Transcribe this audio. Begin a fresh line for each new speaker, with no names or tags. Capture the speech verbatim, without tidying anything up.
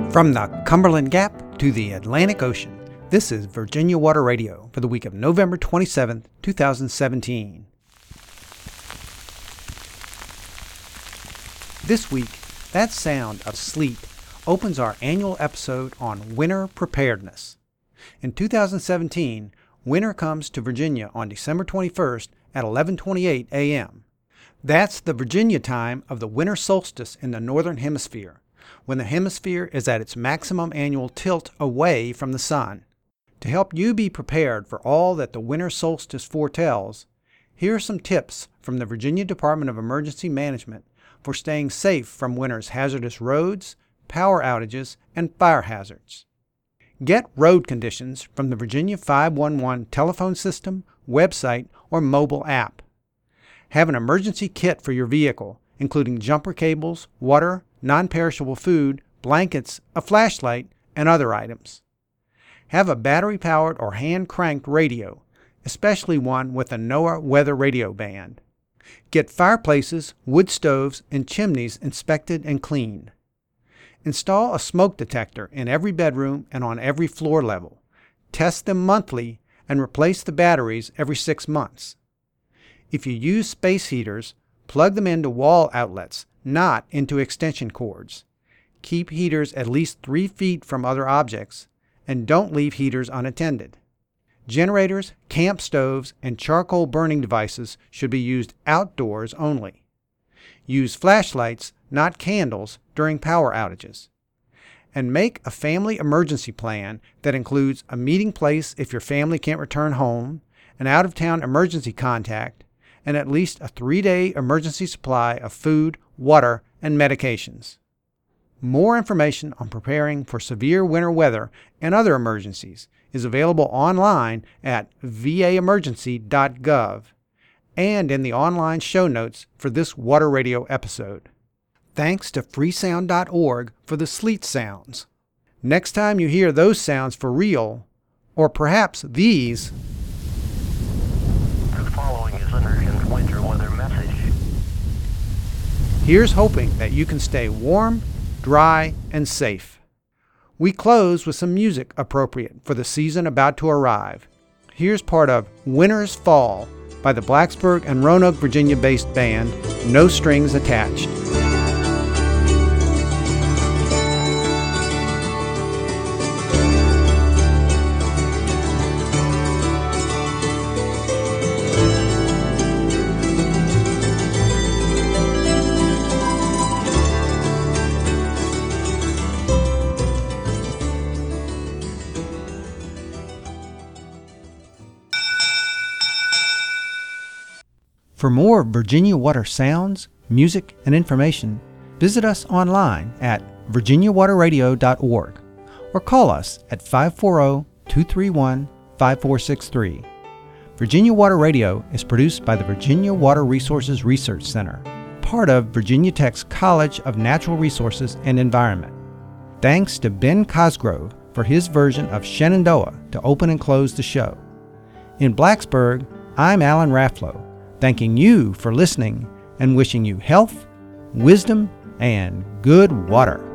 From the Cumberland Gap to the Atlantic Ocean, this is Virginia Water Radio for the week of November twenty-seventh, two thousand seventeen. This week, that sound of sleet opens our annual episode on winter preparedness. In two thousand seventeen, winter comes to Virginia on December twenty-first at eleven twenty-eight a.m. That's the Virginia time of the winter solstice in the northern hemisphere, when the hemisphere is at its maximum annual tilt away from the sun. To help you be prepared for all that the winter solstice foretells, here are some tips from the Virginia Department of Emergency Management for staying safe from winter's hazardous roads, power outages, and fire hazards. Get road conditions from the Virginia five one one telephone system, website, or mobile app. Have an emergency kit for your vehicle, including jumper cables, water, non-perishable food, blankets, a flashlight, and other items. Have a battery-powered or hand-cranked radio, especially one with a NOAA weather radio band. Get fireplaces, wood stoves, and chimneys inspected and cleaned. Install a smoke detector in every bedroom and on every floor level. Test them monthly and replace the batteries every six months. If you use space heaters, plug them into wall outlets, not into extension cords. Keep heaters at least three feet from other objects, and don't leave heaters unattended. Generators, camp stoves, and charcoal burning devices should be used outdoors only. Use flashlights, not candles, during power outages. And make a family emergency plan that includes a meeting place if your family can't return home, an out-of-town emergency contact, and at least a three-day emergency supply of food, water, and medications. More information on preparing for severe winter weather and other emergencies is available online at v a emergency dot gov and in the online show notes for this Water Radio episode. Thanks to freesound dot org for the sleet sounds. Next time you hear those sounds for real, or perhaps these,
the following is an urgent winter weather message.
Here's hoping that you can stay warm, dry, and safe. We close with some music appropriate for the season about to arrive. Here's part of Winter's Fall by the Blacksburg and Roanoke, Virginia-based band No Strings Attached. For more Virginia Water sounds, music, and information, visit us online at virginia water radio dot org or call us at five four zero, two three one, five four six three. Virginia Water Radio is produced by the Virginia Water Resources Research Center, part of Virginia Tech's College of Natural Resources and Environment. Thanks to Ben Cosgrove for his version of Shenandoah to open and close the show. In Blacksburg, I'm Alan Rafflow, thanking you for listening and wishing you health, wisdom, and good water.